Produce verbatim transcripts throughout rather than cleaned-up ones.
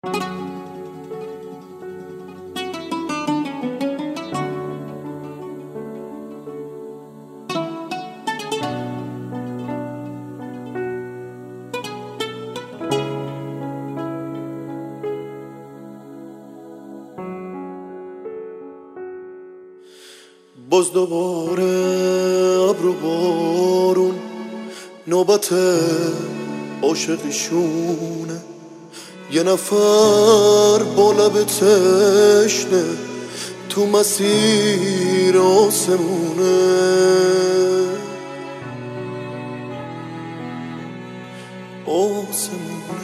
باز دوباره ابر و بارون نوبت عاشقیشونه، یه نفر با لب تشنه تو مسیر آسمونه. آسمونه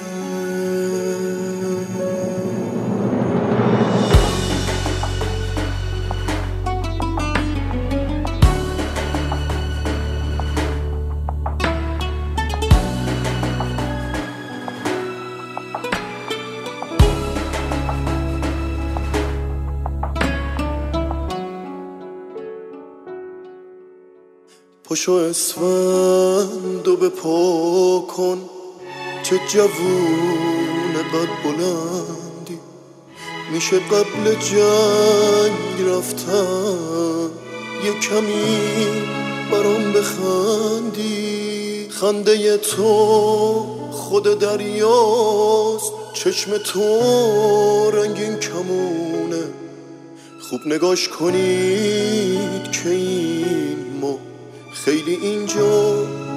پاشو اسفند و به پا کن، چه جوون قد بلندی، میشه قبل جنگ رفتن یه کمی برام بخندی. خنده تو خود دریاست، چشم تو رنگین کمونه، خوب نگاش کنید که این ما خیلی اینجا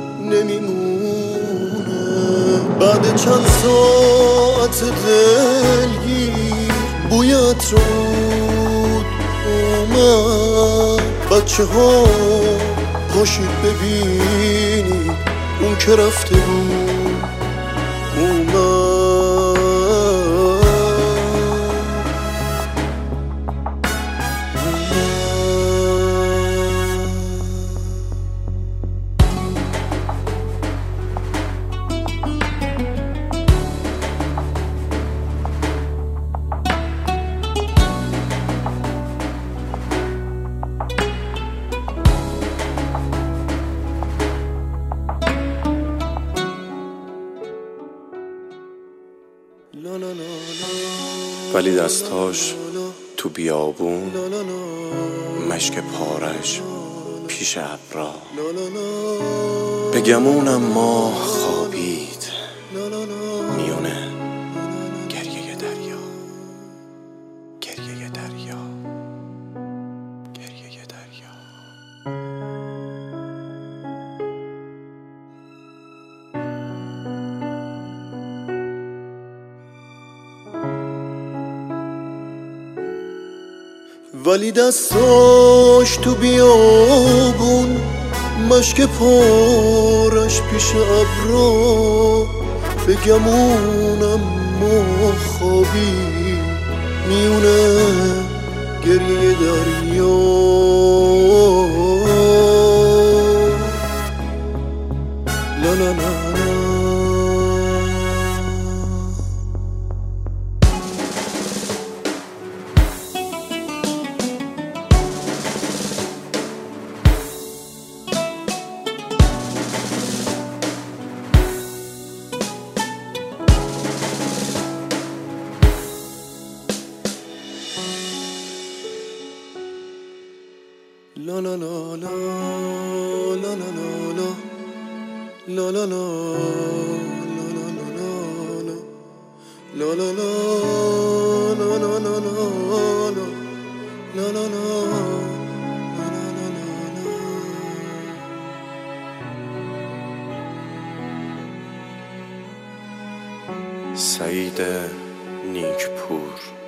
نمیمونه. بعد چند ساعت دلگیر بوی عطرود اومد، بچه ها پاشید ببینید اون که رفته بود اومد. ولی دستاش تو بیابون، مشک پارش پیش ابرا، به گمونم ما خوابید میونه گریه دریا. گریه دریا گریه دریا. ولی دستاش تو بیابون، مشک پارش پیش ابرا، به گمونم ما خوابی میونه گریه دریا. لا لا لا La la la la la la la la la la la la la la la la la la la la. سعید نیکپور.